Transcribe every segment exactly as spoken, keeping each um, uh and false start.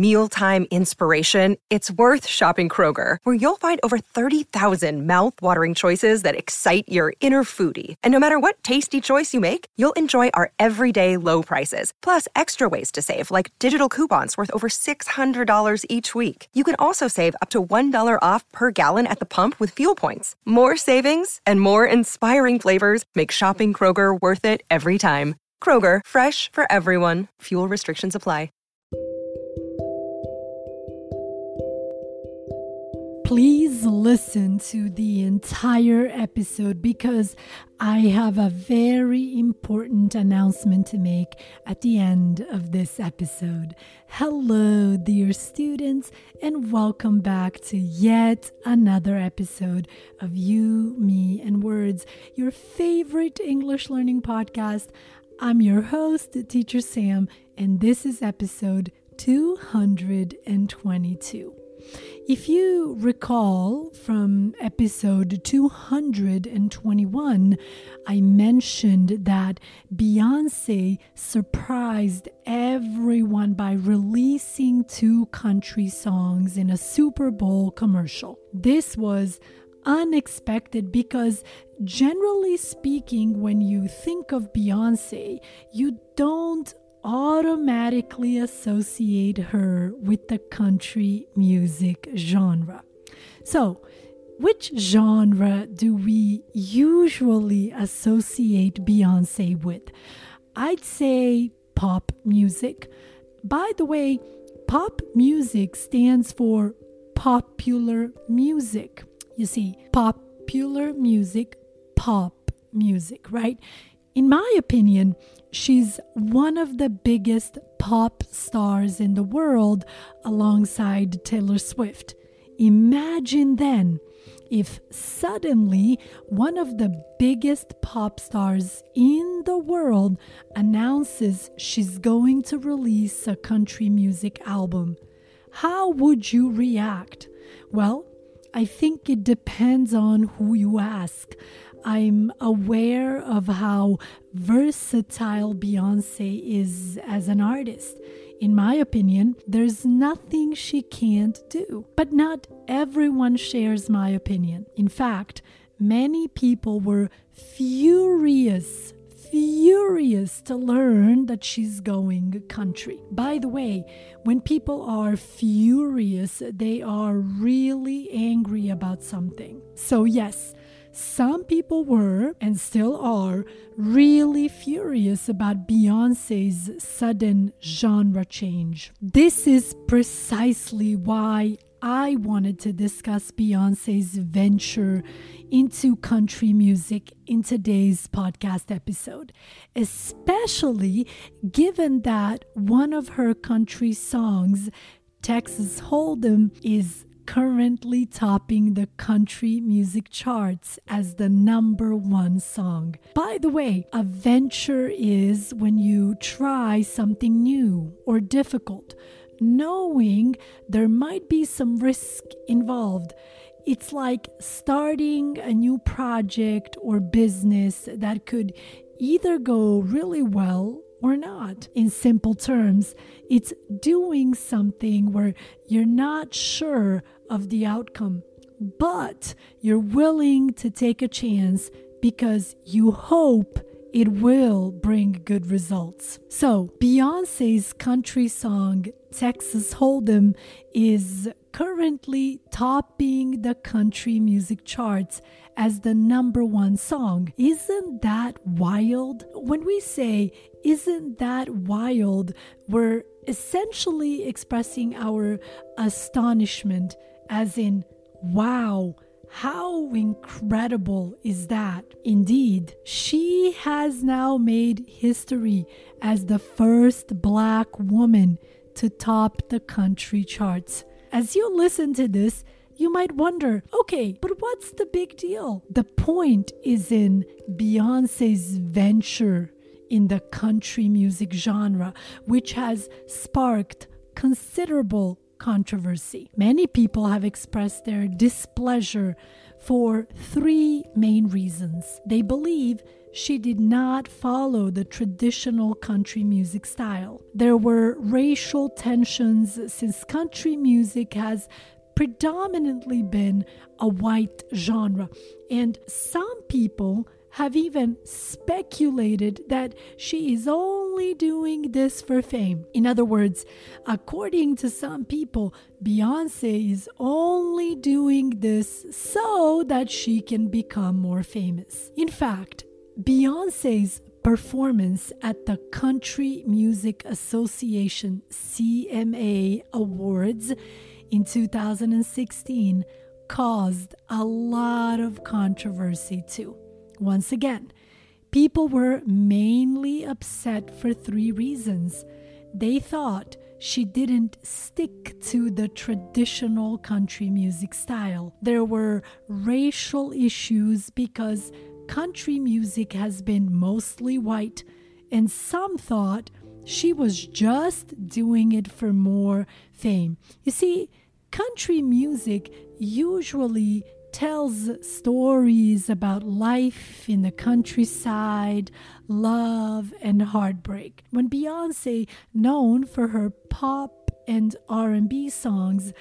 mealtime inspiration, it's worth shopping Kroger, where you'll find over thirty thousand mouth-watering choices that excite your inner foodie. And no matter what tasty choice you make, you'll enjoy our everyday low prices, plus extra ways to save, like digital coupons worth over six hundred dollars each week. You can also save up to one dollar off per gallon at the pump with fuel points. More savings and more inspiring flavors make shopping Kroger worth it every time. Kroger, fresh for everyone. Fuel restrictions apply. Please listen to the entire episode because I have a very important announcement to make at the end of this episode. Hello, dear students, and welcome back to yet another episode of You, Me, and Words, your favorite English learning podcast. I'm your host, Teacher Sam, and this is episode two hundred twenty-two. If you recall from episode two hundred twenty-one, I mentioned that Beyoncé surprised everyone by releasing two country songs in a Super Bowl commercial. This was unexpected because generally speaking, when you think of Beyoncé, you don't automatically associate her with the country music genre. So, which genre do we usually associate Beyoncé with? I'd say pop music. By the way, pop music stands for popular music. You see, popular music, pop music, right? In my opinion, she's one of the biggest pop stars in the world alongside Taylor Swift. Imagine then if suddenly one of the biggest pop stars in the world announces she's going to release a country music album. How would you react? Well, I think it depends on who you ask. I'm aware of how versatile Beyoncé is as an artist. In my opinion, there's nothing she can't do. But not everyone shares my opinion. In fact, many people were furious, furious to learn that she's going country. By the way, when people are furious, they are really angry about something. So yes, some people were, and still are, really furious about Beyoncé's sudden genre change. This is precisely why I wanted to discuss Beyoncé's venture into country music in today's podcast episode, especially given that one of her country songs, Texas Hold'em, is currently topping the country music charts as the number one song. By the way, a venture is when you try something new or difficult, knowing there might be some risk involved. It's like starting a new project or business that could either go really well or not. In simple terms, it's doing something where you're not sure of the outcome, but you're willing to take a chance because you hope it will bring good results. So, Beyoncé's country song, Texas Hold'em, is currently topping the country music charts as the number one song. Isn't that wild? When we say, isn't that wild, we're essentially expressing our astonishment, as in, wow, how incredible is that? Indeed, she has now made history as the first Black woman to top the country charts. As you listen to this, you might wonder, okay, but what's the big deal? The point is in Beyoncé's venture in the country music genre, which has sparked considerable controversy. Many people have expressed their displeasure for three main reasons. They believe she did not follow the traditional country music style. There were racial tensions since country music has predominantly been a white genre, and some people have even speculated that she is only doing this for fame. In other words, according to some people, Beyoncé is only doing this so that she can become more famous. In fact, Beyoncé's performance at the Country Music Association C M A Awards in two thousand sixteen caused a lot of controversy too. Once again, people were mainly upset for three reasons. They thought she didn't stick to the traditional country music style. There were racial issues because country music has been mostly white, and some thought she was just doing it for more fame. You see, country music usually tells stories about life in the countryside, love, and heartbreak. When Beyoncé, known for her pop and R and B songs,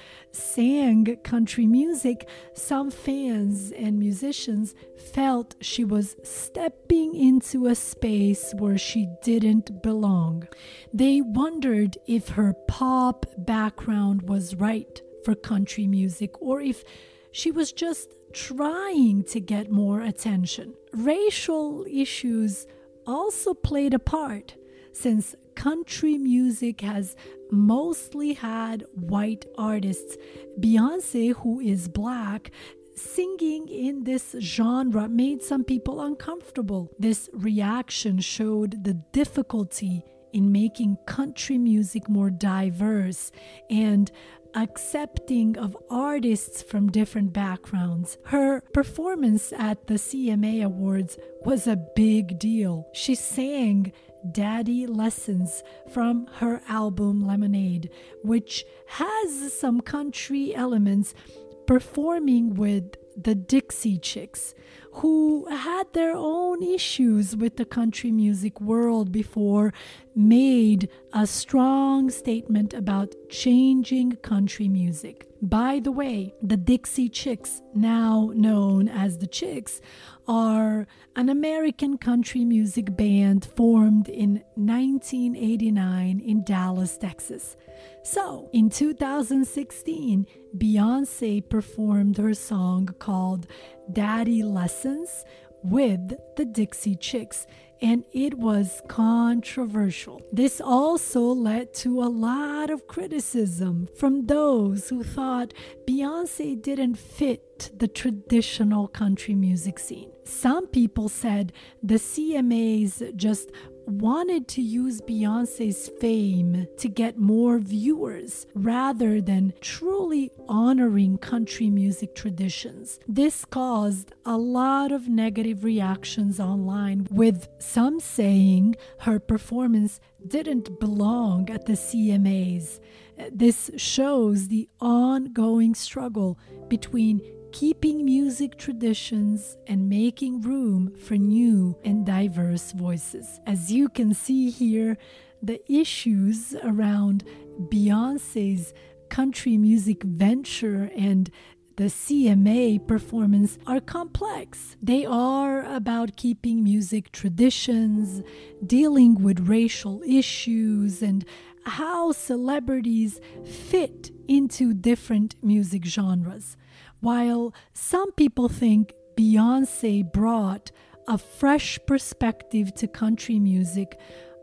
sang country music, some fans and musicians felt she was stepping into a space where she didn't belong. They wondered if her pop background was right for country music or if she was just trying to get more attention. Racial issues also played a part, since country music has mostly had white artists. Beyoncé, who is black, singing in this genre made some people uncomfortable. This reaction showed the difficulty in making country music more diverse and accepting of artists from different backgrounds. Her performance at the C M A Awards was a big deal. She sang Daddy Lessons from her album Lemonade, which has some country elements, performing with the Dixie Chicks, who had their own issues with the country music world before made a strong statement about changing country music. By the way, the Dixie Chicks, now known as the Chicks, are an American country music band formed in nineteen eighty-nine in Dallas, Texas. So, in two thousand sixteen, Beyoncé performed her song called Daddy Lessons with the Dixie Chicks, and it was controversial. This also led to a lot of criticism from those who thought Beyoncé didn't fit the traditional country music scene. Some people said the C M As just wanted to use Beyoncé's fame to get more viewers rather than truly honoring country music traditions. This caused a lot of negative reactions online, with some saying her performance didn't belong at the C M As. This shows the ongoing struggle between keeping music traditions and making room for new and diverse voices. As you can see here, the issues around Beyoncé's country music venture and the C M A performance are complex. They are about keeping music traditions, dealing with racial issues, and how celebrities fit into different music genres. While some people think Beyoncé brought a fresh perspective to country music,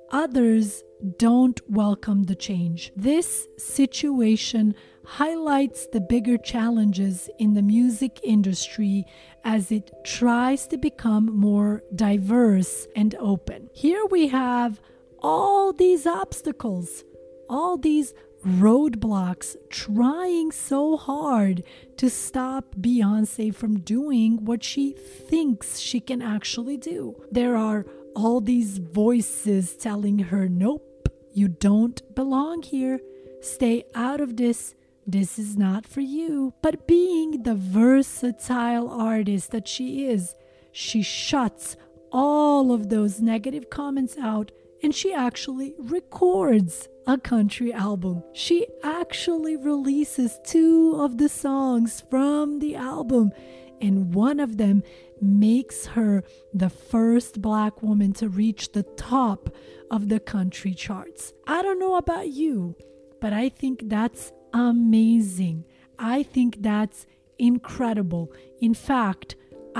others don't welcome the change. This situation highlights the bigger challenges in the music industry as it tries to become more diverse and open. Here we have all these obstacles, all these roadblocks trying so hard to stop Beyoncé from doing what she thinks she can actually do. There are all these voices telling her, nope, you don't belong here. Stay out of this. this is not for you. But being the versatile artist that she is, she shuts all of those negative comments out and she actually records a country album. She actually releases two of the songs from the album, and one of them makes her the first Black woman to reach the top of the country charts. I don't know about you, but I think that's amazing. I think that's incredible. In fact,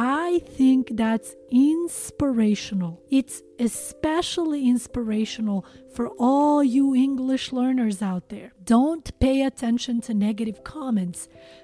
I think that's inspirational. It's especially inspirational for all you English learners out there. Don't pay attention to negative comments.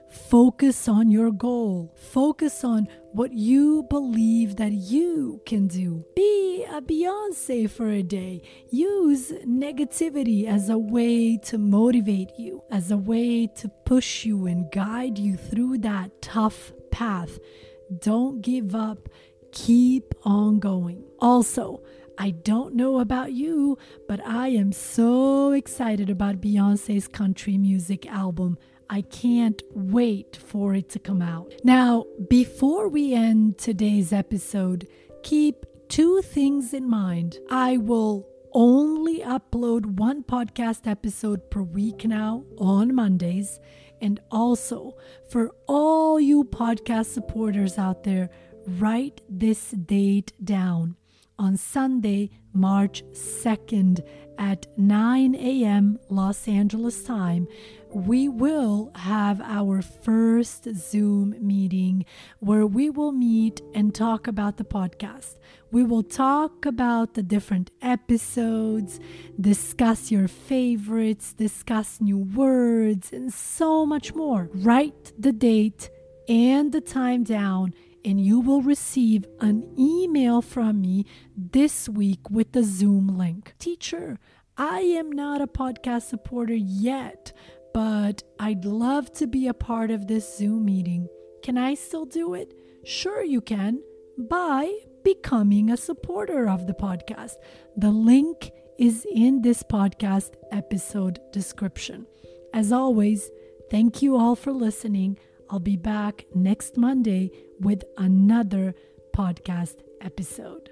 Focus on your goal. Focus on what you believe that you can do. Be a Beyonce for a day. Use negativity as a way to motivate you, as a way to push you and guide you through that tough path. Don't give up. Keep on going. Also, I don't know about you, but I am so excited about Beyonce's country music album. I can't wait for it to come out. Now, before we end today's episode, keep two things in mind. I will only upload one podcast episode per week now on Mondays. And also, for all you podcast supporters out there, write this date down. On Sunday, March second at nine a.m. Los Angeles time, we will have our first Zoom meeting where we will meet and talk about the podcast. We will talk about the different episodes, discuss your favorites, discuss new words, and so much more. Write the date and the time down, and you will receive an email from me this week with the Zoom link. Teacher, I am not a podcast supporter yet, but I'd love to be a part of this Zoom meeting. Can I still do it? Sure you can, by becoming a supporter of the podcast. The link is in this podcast episode description. As always, thank you all for listening. I'll be back next Monday with another podcast episode.